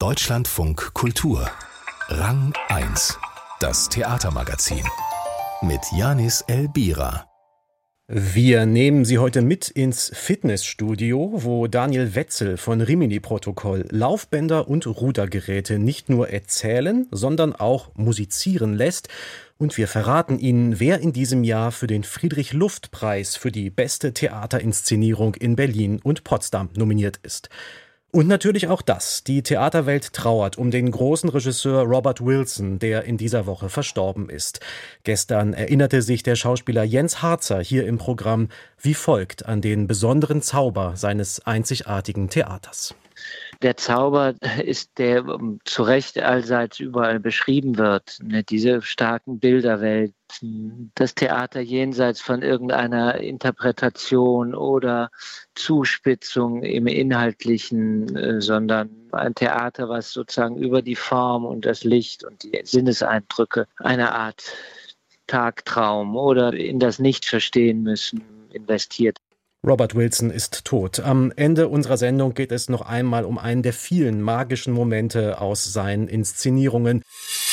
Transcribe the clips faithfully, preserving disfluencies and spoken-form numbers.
Deutschlandfunk Kultur. Rang eins. Das Theatermagazin. Mit Janis Elbira. Wir nehmen Sie heute mit ins Fitnessstudio, wo Daniel Wetzel von Rimini Protokoll Laufbänder und Rudergeräte nicht nur erzählen, sondern auch musizieren lässt. Und wir verraten Ihnen, wer in diesem Jahr für den Friedrich-Luft-Preis für die beste Theaterinszenierung in Berlin und Potsdam nominiert ist. Und natürlich auch das. Die Theaterwelt trauert um den großen Regisseur Robert Wilson, der in dieser Woche verstorben ist. Gestern erinnerte sich der Schauspieler Jens Harzer hier im Programm wie folgt an den besonderen Zauber seines einzigartigen Theaters. Der Zauber ist, der zu Recht allseits überall beschrieben wird. Diese starken Bilderwelten, das Theater jenseits von irgendeiner Interpretation oder Zuspitzung im Inhaltlichen, sondern ein Theater, was sozusagen über die Form und das Licht und die Sinneseindrücke eine Art Tagtraum oder in das Nicht-Verstehen müssen investiert. Robert Wilson ist tot. Am Ende unserer Sendung geht es noch einmal um einen der vielen magischen Momente aus seinen Inszenierungen.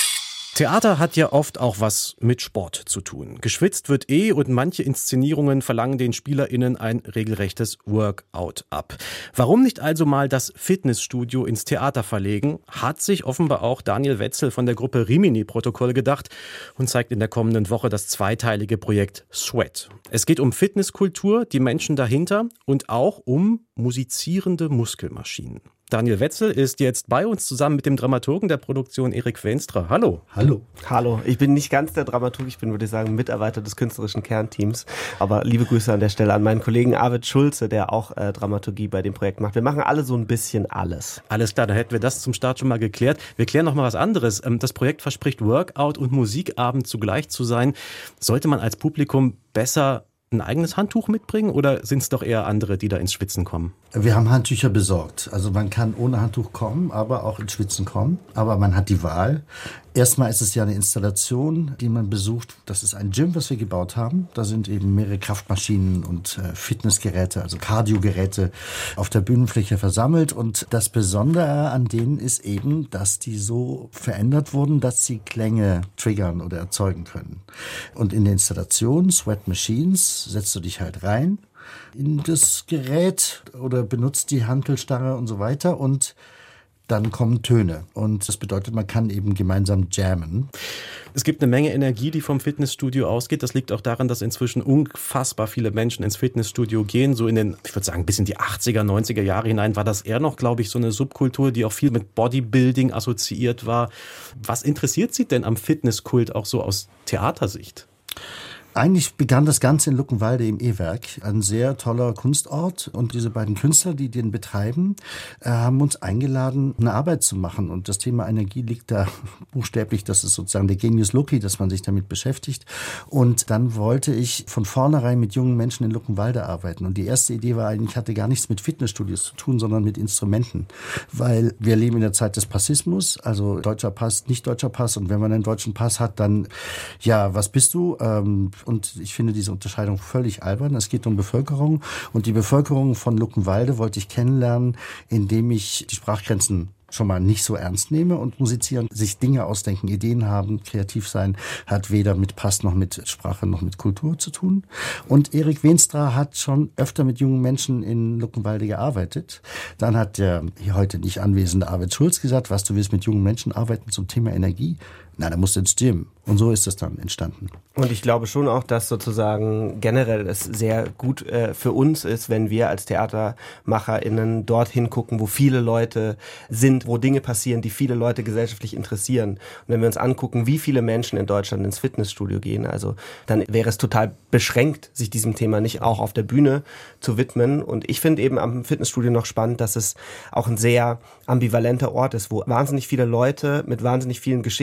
Theater hat ja oft auch was mit Sport zu tun. Geschwitzt wird eh und manche Inszenierungen verlangen den SpielerInnen ein regelrechtes Workout ab. Warum nicht also mal das Fitnessstudio ins Theater verlegen, hat sich offenbar auch Daniel Wetzel von der Gruppe Rimini Protokoll gedacht und zeigt in der kommenden Woche das zweiteilige Projekt Sweat. Es geht um Fitnesskultur, die Menschen dahinter und auch um musizierende Muskelmaschinen. Daniel Wetzel ist jetzt bei uns zusammen mit dem Dramaturgen der Produktion Erik Veenstra. Hallo. Hallo. Hallo. Ich bin nicht ganz der Dramaturg, ich bin, würde ich sagen, Mitarbeiter des künstlerischen Kernteams. Aber liebe Grüße an der Stelle an meinen Kollegen Arvid Schulze, der auch äh, Dramaturgie bei dem Projekt macht. Wir machen alle so ein bisschen alles. Alles klar, dann hätten wir das zum Start schon mal geklärt. Wir klären noch mal was anderes. Das Projekt verspricht Workout und Musikabend zugleich zu sein. Sollte man als Publikum besser ein eigenes Handtuch mitbringen oder sind es doch eher andere, die da ins Schwitzen kommen? Wir haben Handtücher besorgt. Also man kann ohne Handtuch kommen, aber auch ins Schwitzen kommen. Aber man hat die Wahl. Erstmal ist es ja eine Installation, die man besucht. Das ist ein Gym, was wir gebaut haben. Da sind eben mehrere Kraftmaschinen und äh, Fitnessgeräte, also Cardiogeräte auf der Bühnenfläche versammelt. Und das Besondere an denen ist eben, dass die so verändert wurden, dass sie Klänge triggern oder erzeugen können. Und in der Installation Sweat Machines setzt du dich halt rein in das Gerät oder benutzt die Hantelstange und so weiter und dann kommen Töne. Und das bedeutet, man kann eben gemeinsam jammen. Es gibt eine Menge Energie, die vom Fitnessstudio ausgeht. Das liegt auch daran, dass inzwischen unfassbar viele Menschen ins Fitnessstudio gehen. So in den, ich würde sagen, bis in die achtziger, neunziger Jahre hinein war das eher noch, glaube ich, so eine Subkultur, die auch viel mit Bodybuilding assoziiert war. Was interessiert Sie denn am Fitnesskult auch so aus Theatersicht? Eigentlich begann das Ganze in Luckenwalde im E-Werk, ein sehr toller Kunstort. Und diese beiden Künstler, die den betreiben, äh, haben uns eingeladen, eine Arbeit zu machen. Und das Thema Energie liegt da buchstäblich, das ist sozusagen der Genius Loci, dass man sich damit beschäftigt. Und dann wollte ich von vornherein mit jungen Menschen in Luckenwalde arbeiten. Und die erste Idee war eigentlich, hatte gar nichts mit Fitnessstudios zu tun, sondern mit Instrumenten. Weil wir leben in der Zeit des Passismus, also deutscher Pass, nicht deutscher Pass. Und wenn man einen deutschen Pass hat, dann, ja, was bist du? Ähm, Und ich finde diese Unterscheidung völlig albern. Es geht um Bevölkerung. Und die Bevölkerung von Luckenwalde wollte ich kennenlernen, indem ich die Sprachgrenzen schon mal nicht so ernst nehme und musizieren, sich Dinge ausdenken, Ideen haben, kreativ sein, hat weder mit Pass noch mit Sprache noch mit Kultur zu tun. Und Erik Veenstra hat schon öfter mit jungen Menschen in Luckenwalde gearbeitet. Dann hat der hier heute nicht anwesende Arvid Schulz gesagt, was, du willst mit jungen Menschen arbeiten zum Thema Energie? Na, da musst du ins Gym. Und so ist es dann entstanden. Und ich glaube schon auch, dass sozusagen generell es sehr gut äh, für uns ist, wenn wir als TheatermacherInnen dorthin gucken, wo viele Leute sind, wo Dinge passieren, die viele Leute gesellschaftlich interessieren. Und wenn wir uns angucken, wie viele Menschen in Deutschland ins Fitnessstudio gehen, also dann wäre es total beschränkt, sich diesem Thema nicht auch auf der Bühne zu widmen. Und ich finde eben am Fitnessstudio noch spannend, dass es auch ein sehr ambivalenter Ort ist, wo wahnsinnig viele Leute mit wahnsinnig vielen Geschichten und Motivationen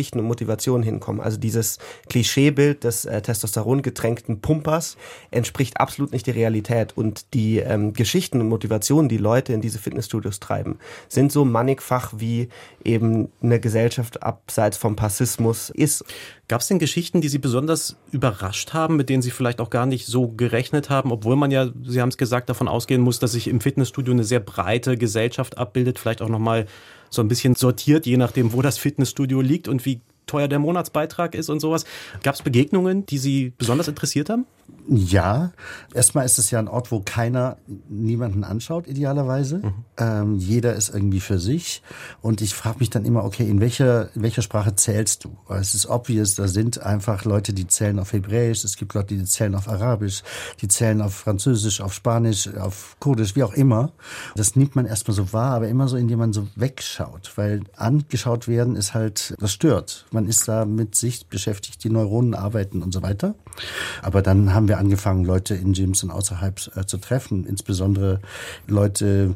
Motivation hinkommen. Also dieses Klischeebild des äh, testosterongetränkten Pumpers entspricht absolut nicht der Realität. Und die ähm, Geschichten und Motivationen, die Leute in diese Fitnessstudios treiben, sind so mannigfach, wie eben eine Gesellschaft abseits vom Passismus ist. Gab es denn Geschichten, die Sie besonders überrascht haben, mit denen Sie vielleicht auch gar nicht so gerechnet haben, obwohl man ja, Sie haben es gesagt, davon ausgehen muss, dass sich im Fitnessstudio eine sehr breite Gesellschaft abbildet, vielleicht auch nochmal so ein bisschen sortiert, je nachdem, wo das Fitnessstudio liegt und wie teuer der Monatsbeitrag ist und sowas. Gab es Begegnungen, die Sie besonders interessiert haben? Ja, erstmal ist es ja ein Ort, wo keiner niemanden anschaut, idealerweise. Mhm. Ähm, jeder ist irgendwie für sich. Und ich frage mich dann immer, okay, in welcher, in welcher Sprache zählst du? Weil es ist obvious, da sind einfach Leute, die zählen auf Hebräisch, es gibt Leute, die zählen auf Arabisch, die zählen auf Französisch, auf Spanisch, auf Kurdisch, wie auch immer. Das nimmt man erstmal so wahr, aber immer so, indem man so wegschaut. Weil angeschaut werden ist halt, das stört. Man ist da mit sich beschäftigt, die Neuronen arbeiten und so weiter. Aber dann haben wir angefangen, Leute in Gyms und außerhalb äh, zu treffen. Insbesondere Leute,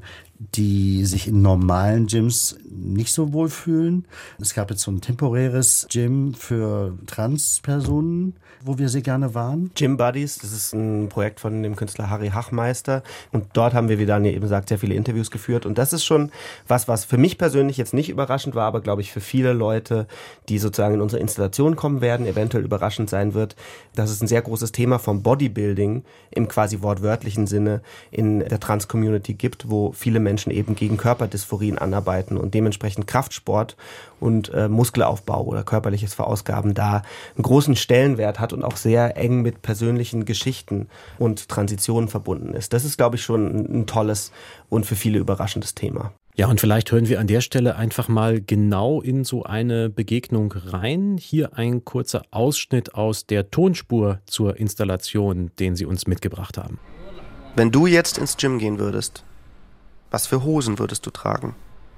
die sich in normalen Gyms nicht so wohl fühlen. Es gab jetzt so ein temporäres Gym für Transpersonen, wo wir sehr gerne waren. Gym Buddies, das ist ein Projekt von dem Künstler Harry Hachmeister. Und dort haben wir, wie Daniel eben sagt, sehr viele Interviews geführt. Und das ist schon was, was für mich persönlich jetzt nicht überraschend war, aber glaube ich für viele Leute, die sozusagen in unsere Installation kommen werden, eventuell überraschend sein wird, dass es ein sehr großes Thema vom Bodybuilding im quasi wortwörtlichen Sinne in der Trans-Community gibt, wo viele Menschen eben gegen Körperdysphorien anarbeiten und dementsprechend Kraftsport und äh, Muskelaufbau oder körperliches Verausgaben da einen großen Stellenwert hat und auch sehr eng mit persönlichen Geschichten und Transitionen verbunden ist. Das ist, glaube ich, schon ein, ein tolles und für viele überraschendes Thema. Ja, und vielleicht hören wir an der Stelle einfach mal genau in so eine Begegnung rein. Hier ein kurzer Ausschnitt aus der Tonspur zur Installation, den Sie uns mitgebracht haben. Wenn du jetzt ins Gym gehen würdest, was für Hosen würdest du tragen?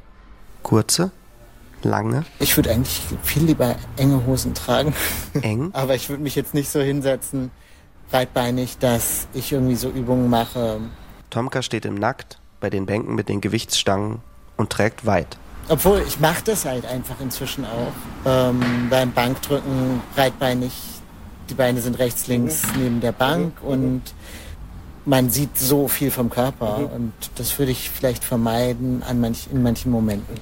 Kurze? Lange? Ich würde eigentlich viel lieber enge Hosen tragen. Eng? Aber ich würde mich jetzt nicht so hinsetzen, breitbeinig, dass ich irgendwie so Übungen mache. Tomka steht im Nackt bei den Bänken mit den Gewichtsstangen und trägt weit. Obwohl, ich mache das halt einfach inzwischen auch. Ähm, beim Bankdrücken breitbeinig. Die Beine sind rechts, links neben der Bank und man sieht so viel vom Körper. Und das würde ich vielleicht vermeiden an manch, in manchen Momenten.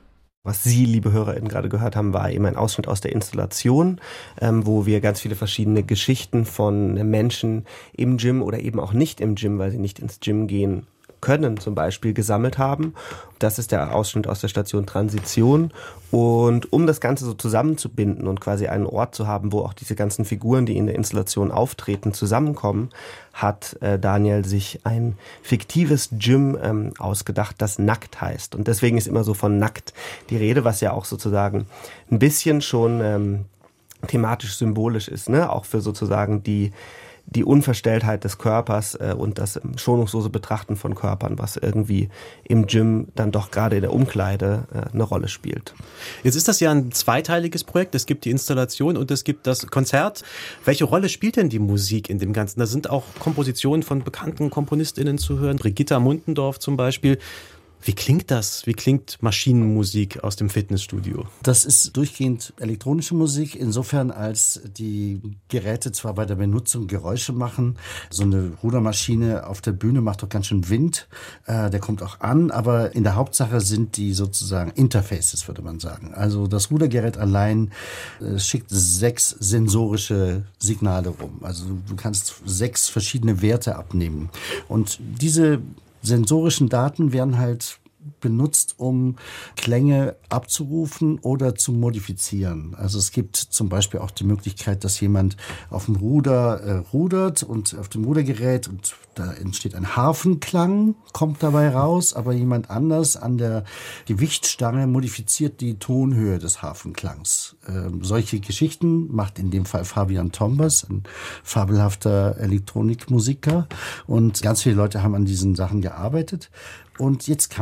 Was Sie, liebe HörerInnen, gerade gehört haben, war eben ein Ausschnitt aus der Installation, ähm, wo wir ganz viele verschiedene Geschichten von Menschen im Gym oder eben auch nicht im Gym, weil sie nicht ins Gym gehen können, zum Beispiel gesammelt haben. Das ist der Ausschnitt aus der Station Transition. Und um das Ganze so zusammenzubinden und quasi einen Ort zu haben, wo auch diese ganzen Figuren, die in der Installation auftreten, zusammenkommen, hat äh, Daniel sich ein fiktives Gym ähm, ausgedacht, das Nackt heißt. Und deswegen ist immer so von Nackt die Rede, was ja auch sozusagen ein bisschen schon ähm, thematisch symbolisch ist, ne? Auch für sozusagen die die Unverstelltheit des Körpers äh, und das schonungslose Betrachten von Körpern, was irgendwie im Gym dann doch gerade in der Umkleide äh, eine Rolle spielt. Jetzt ist das ja ein zweiteiliges Projekt. Es gibt die Installation und es gibt das Konzert. Welche Rolle spielt denn die Musik in dem Ganzen? Da sind auch Kompositionen von bekannten KomponistInnen zu hören. Brigitta Muntendorf zum Beispiel. Wie klingt das? Wie klingt Maschinenmusik aus dem Fitnessstudio? Das ist durchgehend elektronische Musik, insofern als die Geräte zwar bei der Benutzung Geräusche machen. So eine Rudermaschine auf der Bühne macht doch ganz schön Wind. Äh, der kommt auch an, aber in der Hauptsache sind die sozusagen Interfaces, würde man sagen. Also das Rudergerät allein äh, schickt sechs sensorische Signale rum. Also du kannst sechs verschiedene Werte abnehmen. Und diese sensorischen Daten werden halt benutzt, um Klänge abzurufen oder zu modifizieren. Also es gibt zum Beispiel auch die Möglichkeit, dass jemand auf dem Ruder äh, rudert und auf dem Rudergerät und da entsteht ein Harfenklang, kommt dabei raus, aber jemand anders an der Gewichtsstange modifiziert die Tonhöhe des Harfenklangs. Ähm, solche Geschichten macht in dem Fall Fabian Tombas, ein fabelhafter Elektronikmusiker, und ganz viele Leute haben an diesen Sachen gearbeitet. Und jetzt kann man damit eigentlich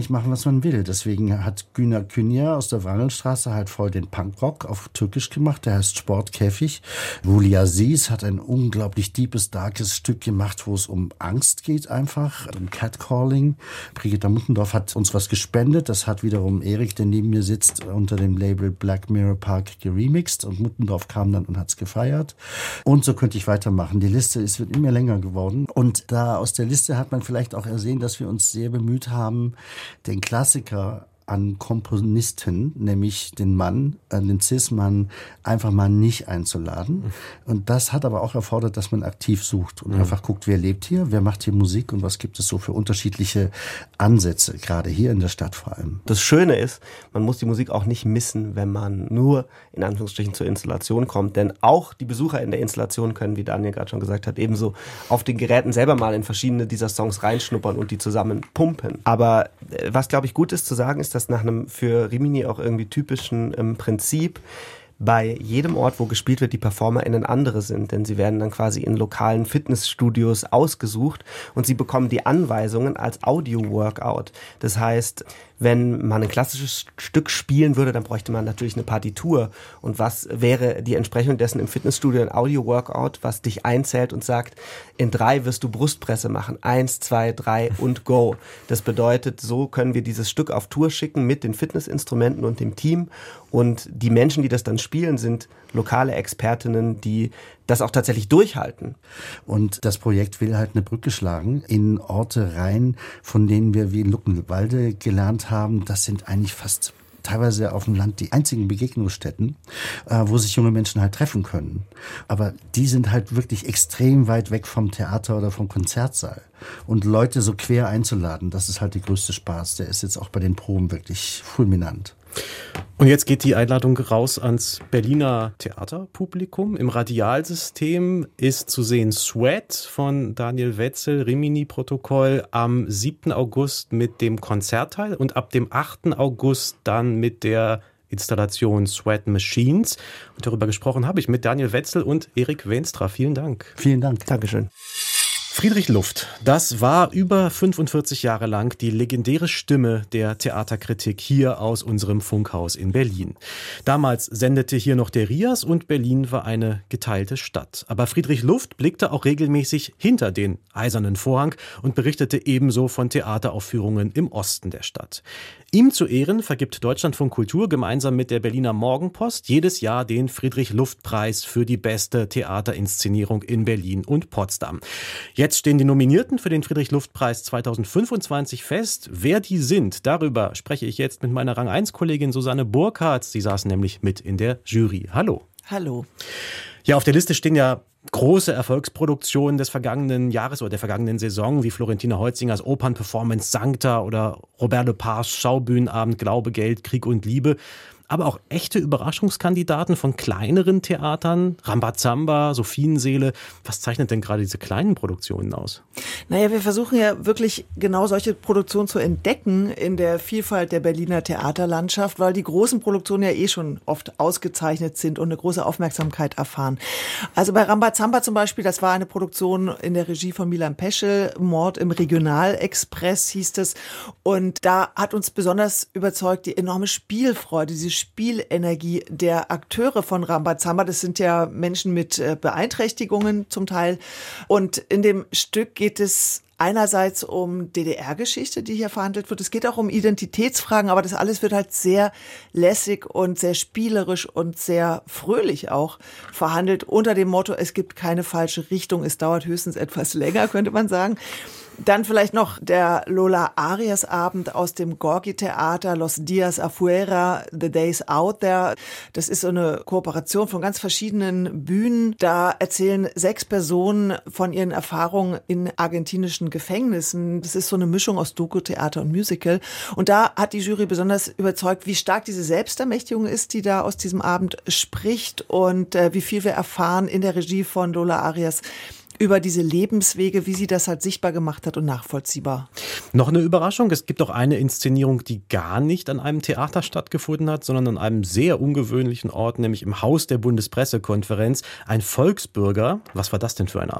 eigentlich machen, was man will. Deswegen hat Güner Künja aus der Wrangelstraße halt voll den Punkrock auf Türkisch gemacht. Der heißt Sportkäfig. Wuli Aziz hat ein unglaublich deepes, darkes Stück gemacht, wo es um Angst geht einfach, um Catcalling. Brigitta Muttendorf hat uns was gespendet. Das hat wiederum Erik, der neben mir sitzt, unter dem Label Black Mirror Park geremixed. Und Muttendorf kam dann und hat's gefeiert. Und so könnte ich weitermachen. Die Liste ist, wird immer länger geworden. Und da aus der Liste hat man vielleicht auch ersehen, dass wir uns sehr bemüht haben, den Klassiker an Komponisten, nämlich den Mann, äh, den Cis-Mann, einfach mal nicht einzuladen. Und das hat aber auch erfordert, dass man aktiv sucht und mhm. einfach guckt, wer lebt hier, wer macht hier Musik und was gibt es so für unterschiedliche Ansätze, gerade hier in der Stadt vor allem. Das Schöne ist, man muss die Musik auch nicht missen, wenn man nur in Anführungsstrichen zur Installation kommt, denn auch die Besucher in der Installation können, wie Daniel gerade schon gesagt hat, ebenso auf den Geräten selber mal in verschiedene dieser Songs reinschnuppern und die zusammen pumpen. Aber äh, was, glaube ich, gut ist zu sagen, ist, dass nach einem für Rimini auch irgendwie typischen ähm, Prinzip bei jedem Ort, wo gespielt wird, die PerformerInnen andere sind, denn sie werden dann quasi in lokalen Fitnessstudios ausgesucht und sie bekommen die Anweisungen als Audio-Workout. Das heißt, wenn man ein klassisches Stück spielen würde, dann bräuchte man natürlich eine Partitur. Und was wäre die Entsprechung dessen im Fitnessstudio? Ein Audio-Workout, was dich einzählt und sagt, in drei wirst du Brustpresse machen. Eins, zwei, drei und go. Das bedeutet, so können wir dieses Stück auf Tour schicken mit den Fitnessinstrumenten und dem Team. Und die Menschen, die das dann spielen, sind lokale Expertinnen, die das auch tatsächlich durchhalten. Und das Projekt will halt eine Brücke schlagen in Orte rein, von denen wir wie in Luckenwalde gelernt haben, das sind eigentlich fast teilweise auf dem Land die einzigen Begegnungsstätten, äh, wo sich junge Menschen halt treffen können. Aber die sind halt wirklich extrem weit weg vom Theater oder vom Konzertsaal. Und Leute so quer einzuladen, das ist halt der größte Spaß. Der ist jetzt auch bei den Proben wirklich fulminant. Und jetzt geht die Einladung raus ans Berliner Theaterpublikum. Im Radialsystem ist zu sehen Sweat von Daniel Wetzel, Rimini-Protokoll, am siebten August mit dem Konzertteil und ab dem achten August dann mit der Installation Sweat Machines. Und darüber gesprochen habe ich mit Daniel Wetzel und Erik Veenstra. Vielen Dank. Vielen Dank. Dankeschön. Friedrich Luft, das war über fünfundvierzig Jahre lang die legendäre Stimme der Theaterkritik hier aus unserem Funkhaus in Berlin. Damals sendete hier noch der Rias und Berlin war eine geteilte Stadt. Aber Friedrich Luft blickte auch regelmäßig hinter den eisernen Vorhang und berichtete ebenso von Theateraufführungen im Osten der Stadt. Ihm zu Ehren vergibt Deutschlandfunk Kultur gemeinsam mit der Berliner Morgenpost jedes Jahr den Friedrich-Luft-Preis für die beste Theaterinszenierung in Berlin und Potsdam. Jetzt stehen die Nominierten für den Friedrich-Luft-Preis zweitausendfünfundzwanzig fest. Wer die sind, darüber spreche ich jetzt mit meiner Rang eins Kollegin Susanne Burkhardt. Sie saß nämlich mit in der Jury. Hallo. Hallo. Ja, auf der Liste stehen ja große Erfolgsproduktionen des vergangenen Jahres oder der vergangenen Saison, wie Florentina Holzingers Opernperformance Sancta oder Robert Lepars Schaubühnenabend Glaube, Geld, Krieg und Liebe. Aber auch echte Überraschungskandidaten von kleineren Theatern, Rambazamba, Sophienseele. Was zeichnet denn gerade diese kleinen Produktionen aus? Naja, wir versuchen ja wirklich genau solche Produktionen zu entdecken in der Vielfalt der Berliner Theaterlandschaft, weil die großen Produktionen ja eh schon oft ausgezeichnet sind und eine große Aufmerksamkeit erfahren. Also bei Rambazamba zum Beispiel, das war eine Produktion in der Regie von Milan Peschel, Mord im Regionalexpress hieß es. Und da hat uns besonders überzeugt die enorme Spielfreude, diese Spielenergie der Akteure von Rambazamba. Das sind ja Menschen mit Beeinträchtigungen zum Teil. Und in dem Stück geht es einerseits um D D R-Geschichte, die hier verhandelt wird. Es geht auch um Identitätsfragen, aber das alles wird halt sehr lässig und sehr spielerisch und sehr fröhlich auch verhandelt unter dem Motto, es gibt keine falsche Richtung, es dauert höchstens etwas länger, könnte man sagen. Dann vielleicht noch der Lola Arias Abend aus dem Gorki-Theater, Los Dias Afuera, The Days Out There. Das ist so eine Kooperation von ganz verschiedenen Bühnen. Da erzählen sechs Personen von ihren Erfahrungen in argentinischen Gefängnissen. Das ist so eine Mischung aus Doku-Theater und Musical. Und da hat die Jury besonders überzeugt, wie stark diese Selbstermächtigung ist, die da aus diesem Abend spricht und äh, wie viel wir erfahren in der Regie von Lola Arias über diese Lebenswege, wie sie das halt sichtbar gemacht hat und nachvollziehbar. Noch eine Überraschung, es gibt auch eine Inszenierung, die gar nicht an einem Theater stattgefunden hat, sondern an einem sehr ungewöhnlichen Ort, nämlich im Haus der Bundespressekonferenz. Ein Volksbürger. Was war das denn für ein Abend?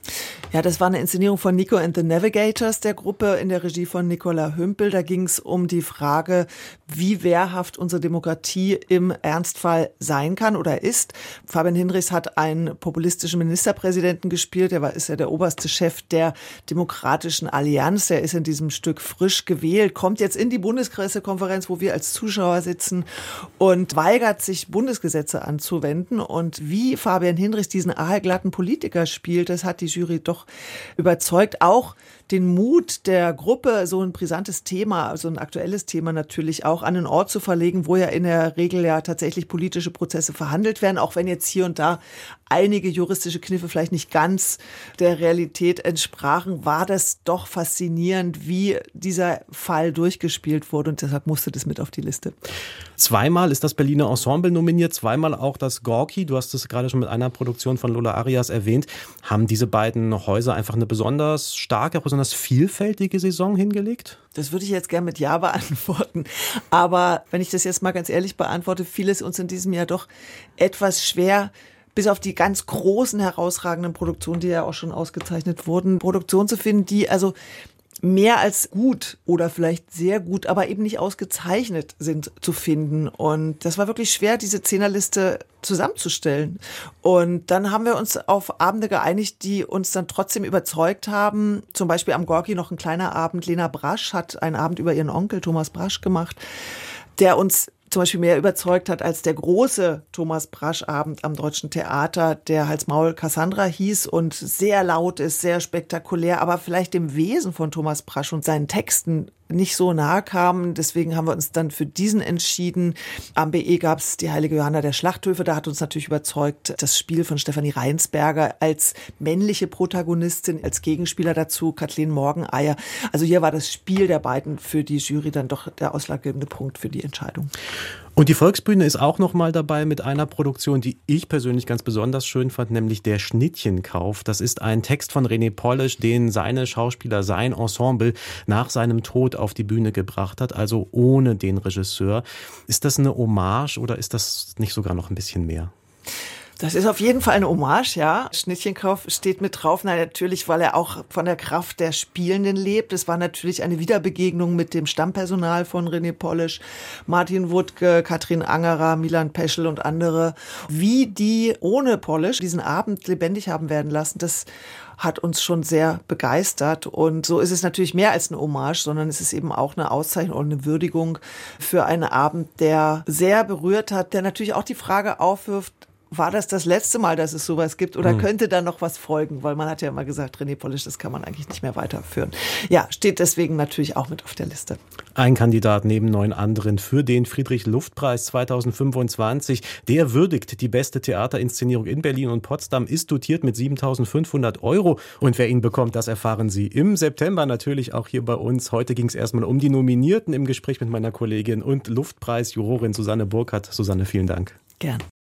Ja, das war eine Inszenierung von Nico and the Navigators, der Gruppe in der Regie von Nicola Hümpel. Da ging es um die Frage, wie wehrhaft unsere Demokratie im Ernstfall sein kann oder ist. Fabian Hinrichs hat einen populistischen Ministerpräsidenten gespielt. Er war, ist ja der oberste Chef der Demokratischen Allianz. Er ist in diesem Stück frisch gewählt, kommt jetzt in die Bundespressekonferenz, wo wir als Zuschauer sitzen und weigert sich, Bundesgesetze anzuwenden. Und wie Fabian Hinrichs diesen aalglatten Politiker spielt, das hat die Jury doch überzeugt. Auch den Mut der Gruppe, so ein brisantes Thema, so ein aktuelles Thema natürlich auch an einen Ort zu verlegen, wo ja in der Regel ja tatsächlich politische Prozesse verhandelt werden, auch wenn jetzt hier und da einige juristische Kniffe vielleicht nicht ganz der Realität entsprachen, war das doch faszinierend, wie dieser Fall durchgespielt wurde, und deshalb musste das mit auf die Liste. Zweimal ist das Berliner Ensemble nominiert, zweimal auch das Gorki. Du hast es gerade schon mit einer Produktion von Lola Arias erwähnt. Haben diese beiden Häuser einfach eine besonders starke, besonders vielfältige Saison hingelegt? Das würde ich jetzt gerne mit Ja beantworten. Aber wenn ich das jetzt mal ganz ehrlich beantworte, fiel es uns in diesem Jahr doch etwas schwer, bis auf die ganz großen, herausragenden Produktionen, die ja auch schon ausgezeichnet wurden, Produktionen zu finden, die also mehr als gut oder vielleicht sehr gut, aber eben nicht ausgezeichnet sind, zu finden. Und das war wirklich schwer, diese Zehnerliste zusammenzustellen. Und dann haben wir uns auf Abende geeinigt, die uns dann trotzdem überzeugt haben. Zum Beispiel am Gorki noch ein kleiner Abend. Lena Brasch hat einen Abend über ihren Onkel Thomas Brasch gemacht, der uns zum Beispiel mehr überzeugt hat als der große Thomas Brasch-Abend am Deutschen Theater, der Hals Maul Cassandra hieß und sehr laut ist, sehr spektakulär, aber vielleicht dem Wesen von Thomas Brasch und seinen Texten nicht so nahe kamen. Deswegen haben wir uns dann für diesen entschieden. Am B E gab es die Heilige Johanna der Schlachthöfe. Da hat uns natürlich überzeugt das Spiel von Stefanie Reinsberger als männliche Protagonistin, als Gegenspieler dazu Kathleen Morgeneier. Also hier war das Spiel der beiden für die Jury dann doch der ausschlaggebende Punkt für die Entscheidung. Und die Volksbühne ist auch noch mal dabei mit einer Produktion, die ich persönlich ganz besonders schön fand, nämlich Der Schnittchenkauf. Das ist ein Text von René Polish, den seine Schauspieler, sein Ensemble nach seinem Tod auf die Bühne gebracht hat, also ohne den Regisseur. Ist das eine Hommage oder ist das nicht sogar noch ein bisschen mehr? Das ist auf jeden Fall eine Hommage, ja. Schnittchenkauf steht mit drauf. Na, natürlich, weil er auch von der Kraft der Spielenden lebt. Es war natürlich eine Wiederbegegnung mit dem Stammpersonal von René Polish, Martin Wuttke, Katrin Angerer, Milan Peschel und andere. Wie die ohne Polish diesen Abend lebendig haben werden lassen, das hat uns schon sehr begeistert. Und so ist es natürlich mehr als eine Hommage, sondern es ist eben auch eine Auszeichnung und eine Würdigung für einen Abend, der sehr berührt hat, der natürlich auch die Frage aufwirft, war das das letzte Mal, dass es sowas gibt oder mhm. könnte da noch was folgen? Weil man hat ja immer gesagt, René Polish, das kann man eigentlich nicht mehr weiterführen. Ja, steht deswegen natürlich auch mit auf der Liste. Ein Kandidat neben neun anderen für den Friedrich-Luft-Preis zweitausendfünfundzwanzig. Der würdigt die beste Theaterinszenierung in Berlin und Potsdam, ist dotiert mit siebentausendfünfhundert Euro. Und wer ihn bekommt, das erfahren Sie im September natürlich auch hier bei uns. Heute ging es erstmal um die Nominierten im Gespräch mit meiner Kollegin und Luftpreis-Jurorin Susanne Burkhardt. Susanne, vielen Dank. Gern.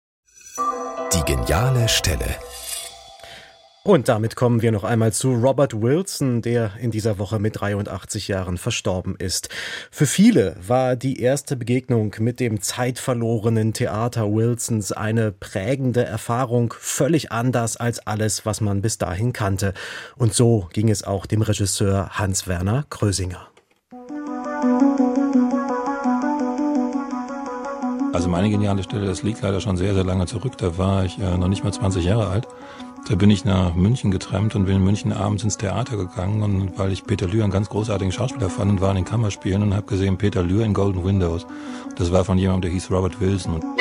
Die geniale Stelle. Und damit kommen wir noch einmal zu Robert Wilson, der in dieser Woche mit dreiundachtzig Jahren verstorben ist. Für viele war die erste Begegnung mit dem zeitverlorenen Theater Wilsons eine prägende Erfahrung, völlig anders als alles, was man bis dahin kannte. Und so ging es auch dem Regisseur Hans-Werner Krösinger. Also meine geniale Stelle, das liegt leider schon sehr, sehr lange zurück. Da war ich äh, noch nicht mal zwanzig Jahre alt. Da bin ich nach München getrennt und bin in München abends ins Theater gegangen. Und weil ich Peter Lühr einen ganz großartigen Schauspieler fand und war in den Kammerspielen und habe gesehen Peter Lühr in Golden Windows. Das war von jemandem, der hieß Robert Wilson. Und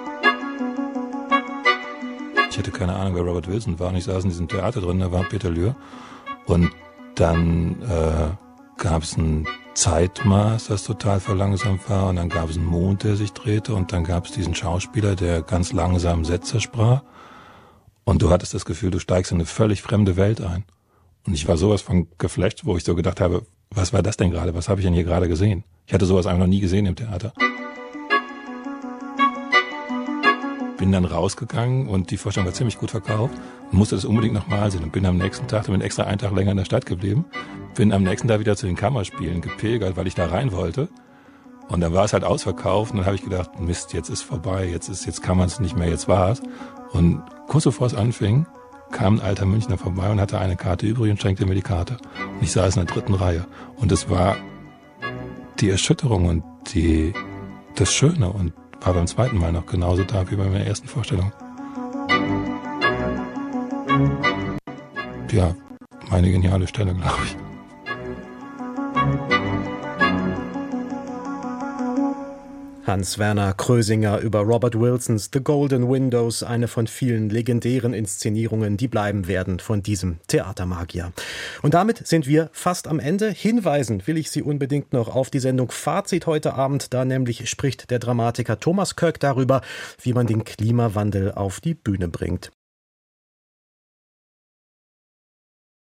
ich hatte keine Ahnung, wer Robert Wilson war. Und ich saß in diesem Theater drin, da war Peter Lühr. Und dann äh, gab es ein Zeitmaß, das total verlangsamt war, und dann gab es einen Mond, der sich drehte, und dann gab es diesen Schauspieler, der ganz langsam Sätze sprach, und du hattest das Gefühl, du steigst in eine völlig fremde Welt ein. Und ich war sowas von geflasht, wo ich so gedacht habe, was war das denn gerade, was habe ich denn hier gerade gesehen? Ich hatte sowas einfach noch nie gesehen im Theater. Bin dann rausgegangen und die Vorstellung war ziemlich gut verkauft und musste das unbedingt nochmal sehen und bin am nächsten Tag, bin extra einen Tag länger in der Stadt geblieben, bin am nächsten Tag wieder zu den Kammerspielen gepilgert, weil ich da rein wollte, und dann war es halt ausverkauft und dann habe ich gedacht, Mist, jetzt ist vorbei, jetzt ist, jetzt kann man es nicht mehr, jetzt war es. Und kurz bevor es anfing, kam ein alter Münchner vorbei und hatte eine Karte übrig und schenkte mir die Karte. Und ich saß in der dritten Reihe. Und es war die Erschütterung und die, das Schöne und war beim zweiten Mal noch genauso da wie bei meiner ersten Vorstellung. Ja, meine geniale Stelle, glaube ich. Hans-Werner Krösinger über Robert Wilsons The Golden Windows, eine von vielen legendären Inszenierungen, die bleiben werden von diesem Theatermagier. Und damit sind wir fast am Ende. Hinweisen will ich Sie unbedingt noch auf die Sendung Fazit heute Abend. Da nämlich spricht der Dramatiker Thomas Kirk darüber, wie man den Klimawandel auf die Bühne bringt.